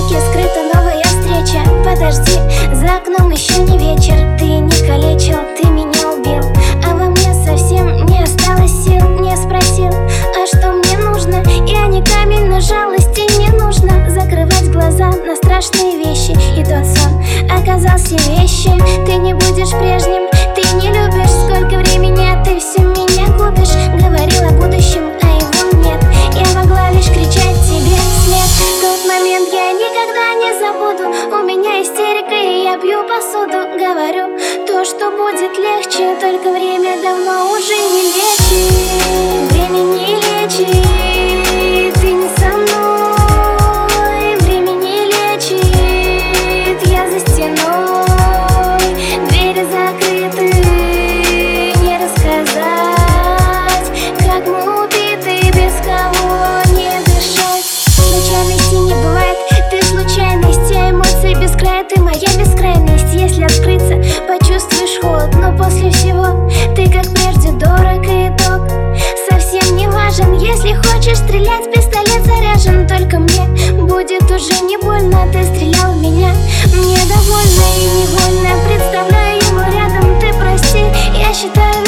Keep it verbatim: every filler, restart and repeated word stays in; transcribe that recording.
востоке скрыта новая встреча. Подожди, за окном еще не вечер. Ты не калечил, ты меня убил, а во мне совсем не осталось сил. Не спросил, а что мне нужно? Я не камень, но жалости не нужно. Закрывать глаза на страшные вещи, и тот сон оказался вещи. Ты не будешь прежним, ты не любишь. Сколько времени, а ты все меня губишь. Говорил о будущем, а его нет. Я могла лишь кричать тебе вслед. Тот момент я никогда не забуду. У меня истерика, и я бью посуду. Говорю то, что будет легче, только время давно уже не лечит. Время не лечит, ты не со мной. Время не лечит, я за стеной. Двери закрыты, не рассказать, как мы убиты, без кого не дышать. Случайности не бывает, ты случайность, а эмоции без края, ты моя бескрайность. Если открыться, почувствуешь холод, но после всего ты как прежде дорог, и итог совсем не важен. Если хочешь стрелять, пистолет заряжен. Только мне будет уже не больно, ты стрелял в меня. Мне довольно и невольно представляю его рядом. Ты прости, я считаю